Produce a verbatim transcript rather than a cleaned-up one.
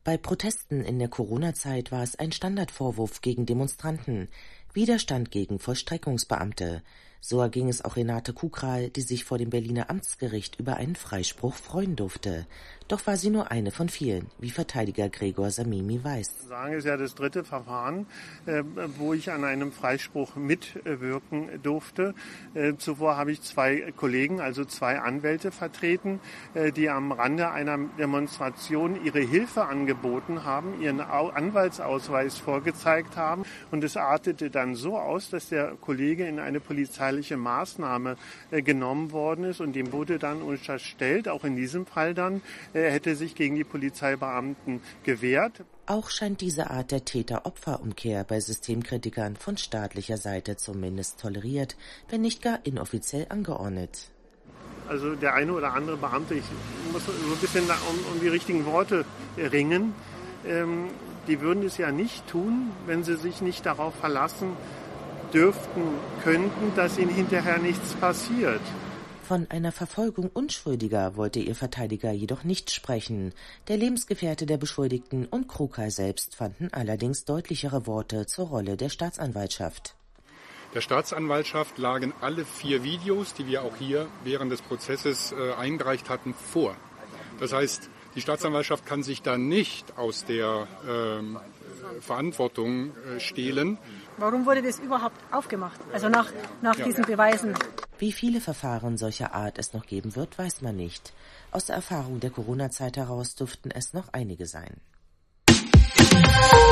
Bei Protesten in der Corona-Zeit war es ein Standardvorwurf gegen Demonstranten, Widerstand gegen Vollstreckungsbeamte. So erging es auch Renate Kukral, die sich vor dem Berliner Amtsgericht über einen Freispruch freuen durfte. Doch war sie nur eine von vielen, wie Verteidiger Gregor Samimi weiß. Sagen ist ja das dritte Verfahren, äh, wo ich an einem Freispruch mitwirken durfte. Äh, zuvor habe ich zwei Kollegen, also zwei Anwälte vertreten, äh, die am Rande einer Demonstration ihre Hilfe angeboten haben, ihren Au- Anwaltsausweis vorgezeigt haben. Und es artete dann so aus, dass der Kollege in eine polizeiliche Maßnahme äh, genommen worden ist. Und dem wurde dann unterstellt, auch in diesem Fall dann, er hätte sich gegen die Polizeibeamten gewehrt. Auch scheint diese Art der Täter-Opfer-Umkehr bei Systemkritikern von staatlicher Seite zumindest toleriert, wenn nicht gar inoffiziell angeordnet. Also der eine oder andere Beamte, ich muss so ein bisschen um, um die richtigen Worte ringen, ähm, die würden es ja nicht tun, wenn sie sich nicht darauf verlassen dürften, könnten, dass ihnen hinterher nichts passiert. Von einer Verfolgung Unschuldiger wollte ihr Verteidiger jedoch nicht sprechen. Der Lebensgefährte der Beschuldigten und Kukral selbst fanden allerdings deutlichere Worte zur Rolle der Staatsanwaltschaft. Der Staatsanwaltschaft lagen alle vier Videos, die wir auch hier während des Prozesses äh, eingereicht hatten, vor. Das heißt, die Staatsanwaltschaft kann sich da nicht aus der ähm, Verantwortung äh, stehlen. Warum wurde das überhaupt aufgemacht? Also nach, nach ja. diesen Beweisen. Wie viele Verfahren solcher Art es noch geben wird, weiß man nicht. Aus der Erfahrung der Corona-Zeit heraus dürften es noch einige sein.